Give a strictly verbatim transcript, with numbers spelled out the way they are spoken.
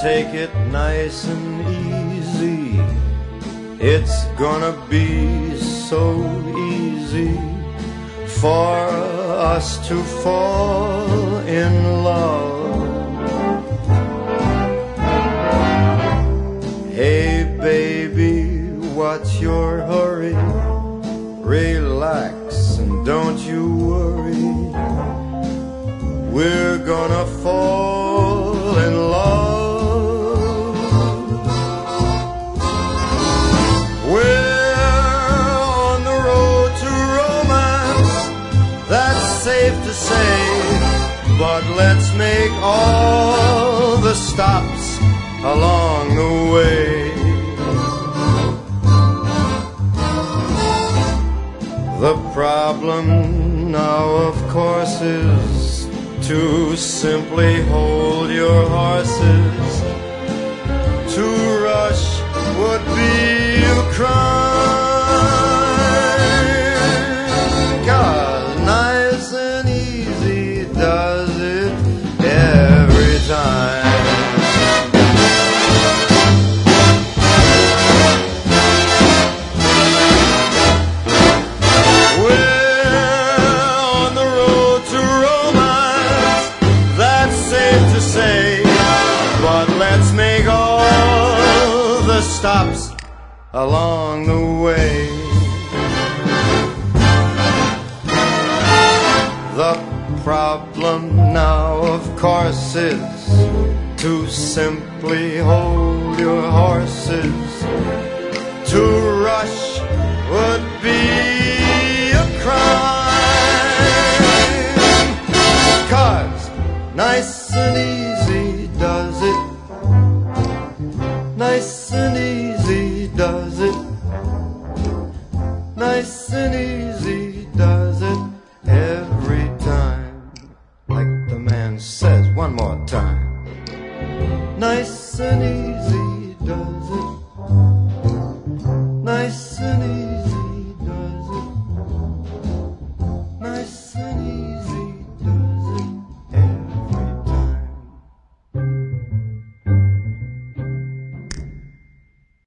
take it nice and easy. It's gonna be so easy for us to fall in love. Hey baby, what's your hurry? Relax and don't you worry. We're gonna fall in love. We're on the road to romance, that's safe to say. But let's make all the stops along the way. The problem now, of course, is to simply hold your horses. To rush would be a crime. 'Cause nice and easy does it every time. But let's make all the stops along the way. The problem now, of course, is to simply hold your horses. To rush would be a crime. 'Cause nice and easy does it. Nice and easy does it. Nice and easy does it every time. Like the man says one more time. Nice and easy does it.